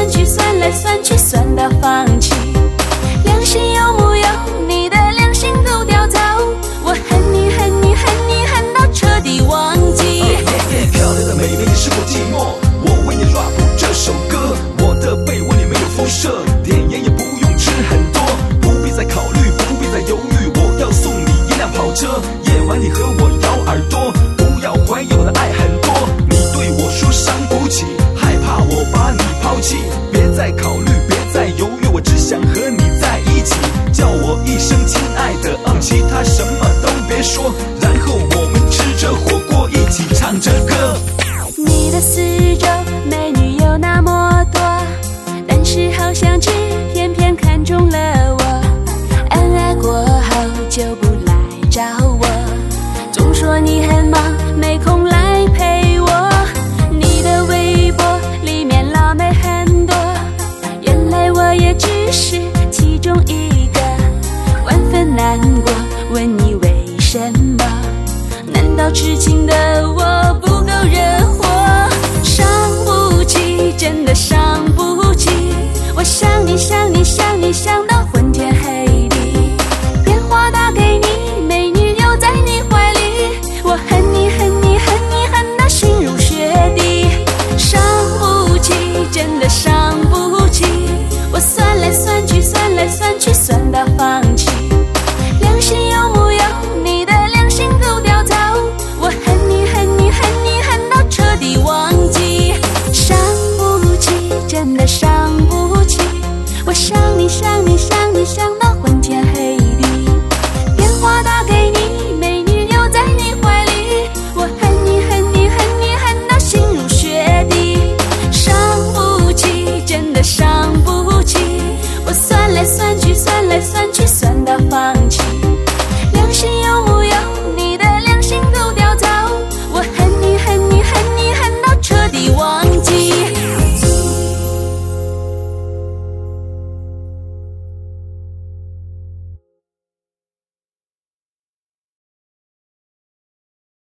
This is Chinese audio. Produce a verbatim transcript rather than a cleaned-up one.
算去，算来算去，算到放弃。良心有木有？你的良心都掉走。我恨你恨你恨你恨到彻底忘记。 漂亮的妹妹，你是否寂寞？我为你 rap 这首歌。我的被窝里没有辐射，电烟也不用吃很多，不必再考虑，不必再犹豫，我要送你一辆跑车。夜晚你和我咬耳朵，不要怀疑我的爱很多。你对我说伤不起，害怕我把你抛弃。别再考虑，别再犹豫，我只想和你在一起。叫我一声亲爱的，嗯，其他什么都别说，然后我们吃着火锅一起唱着歌。 你的四周美女有那么多，但是好像只偏偏看中了我。恩爱过后就不来找我，总说你很忙没空来陪我。你的微博里面老妹很多，原来我也只是其中一个。万分难过，问你为什么？难道痴情的我不够惹火？伤不起，真的伤不起。我想你想你想你想到昏天黑地，电话打给你，美女留在你怀里。我恨你恨你恨你恨到心如血滴。伤不起，真的伤不起。我算来算去算来算去算到放弃。良心有木有？你的良心都掉走。我恨你恨你恨你恨到彻底忘记。伤不起，真的伤